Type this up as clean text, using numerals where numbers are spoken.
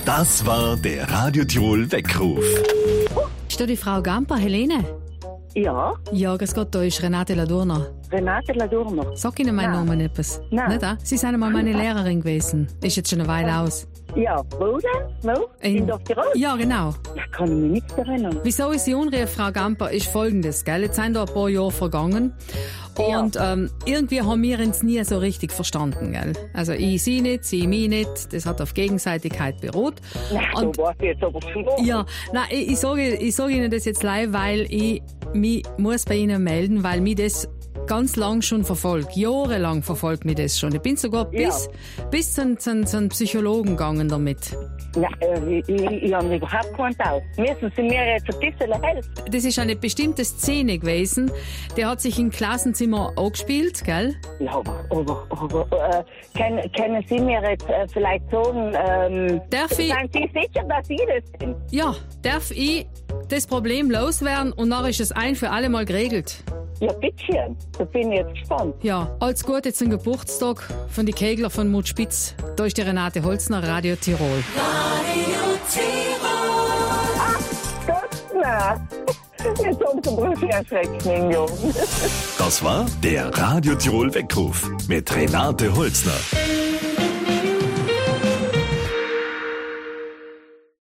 Das war der Radio Tirol Weckruf. Ist da die Frau Gamper, Helene? Ja, Ja, grüß Gott, da ist Renate Ladurner. Renate Ladurner. Sag Ihnen mein Name etwas? Nein. Nicht, ah? Sie sind einmal meine Lehrerin gewesen. Ist jetzt schon eine Weile aus. Ja, wo denn? Wo? In Dorftirol? Ja, genau. Ja, kann ich mich nicht erinnern. Wieso ich Sie anrufe, Frau Gamper, ist folgendes, gell? Jetzt sind da ein paar Jahre vergangen. Und irgendwie haben wir uns nie so richtig verstanden, gell? Also ich Sie nicht, Sie mich nicht. Das hat auf Gegenseitigkeit beruht. Na, so war es jetzt aber schon. Ja, nein, ich sage Ihnen das jetzt live, weil ich mich muss bei Ihnen melden, weil mich das ganz lang schon verfolgt. Jahrelang verfolgt mich das schon. Ich bin sogar bis zu einem Psychologen gegangen damit. Nein, ich habe überhaupt keinen Tau. Müssen Sie mir jetzt ein bisschen helfen? Das ist eine bestimmte Szene gewesen. Der hat sich im Klassenzimmer angespielt, gell? Ja, aber können Sie mir jetzt vielleicht sagen, Darf ich? sind Sie sicher, dass Sie das sind? Ja, darf ich das Problem loswerden und dann ist es ein für alle Mal geregelt. Ja, bitteschön. Da bin ich jetzt gespannt. Ja, alles Gute zum Geburtstag von die Kegler von Mut Spitz. Da ist die Renate Holzner, Radio Tirol. Radio Tirol. Gott, na. Jetzt haben Sie mich erschreckt, mein Junge. Das war der Radio Tirol Weckruf mit Renate Holzner.